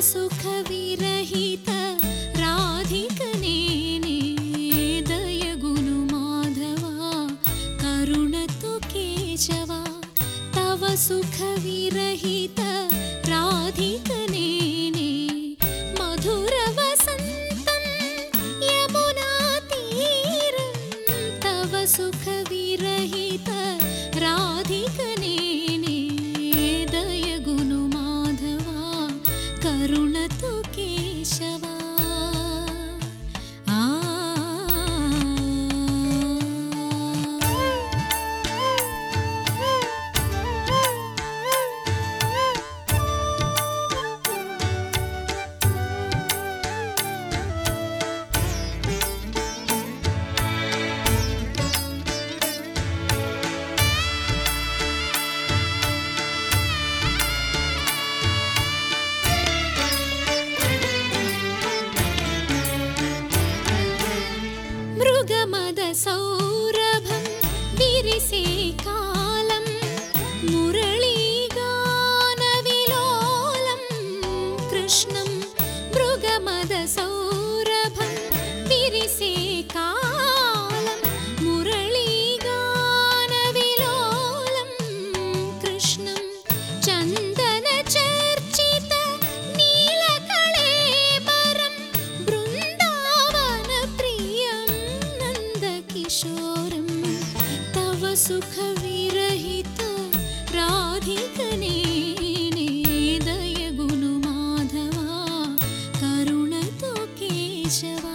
सुखविरहित राधिकनेने दयगुनु माधवा करुणतु केशवा तव सुखविरहित राधिकनेने मधुर वसन्तं यमुना तीरं तव सुखविरहित राधिकनेने दयगुनु माधवा करुणतु केशवा मृगमद सौरभं विरिसे कालं मुरळीगानविलोलं कृष्णं मृगमद सौरभं विरिसे कालं मुरळीगानविलोलं कृष्णं चन्दनचर्चित नीलकळेबरं बृन्दावनप्रियं किशोरं तव सुखविरहित राधिकनेने दयगुनु माधवा करुणतु केशवा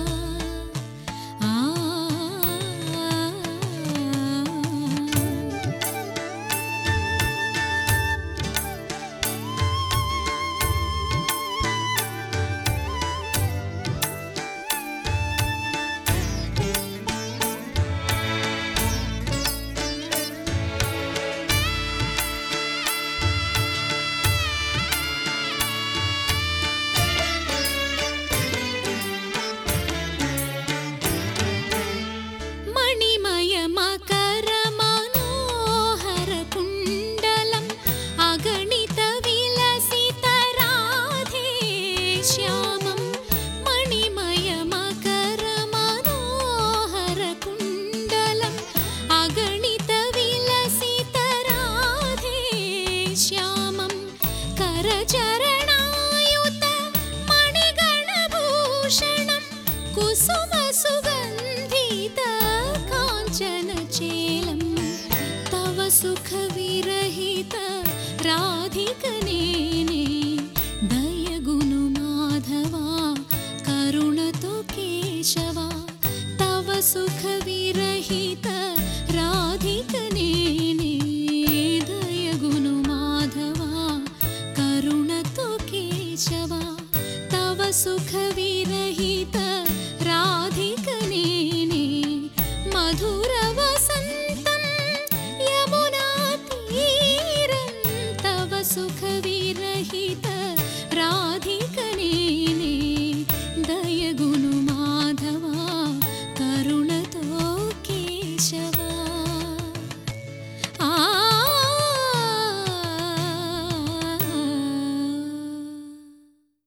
मणिमयमकरमनोहरकुण्डलम् अगणितविलसितराधे श्यामं मणिमयमकरमनोहरकुण्डलम् अगणितविलसितराधे श्यामं करचरणायुत मणिगणभूषणं कुसुमसुगन्धित काञ्चनचेलं तव सुखविरहित राधिकनेने दयगुनु माधवा करुणतु केशवा तव सुखविरहित राधिकनेने दयगुनु माधवा करुणतु केशवा तव सुखविरहित राधिकनेने मधुर वसन्तं यमुना तीरं तव सुखविरहित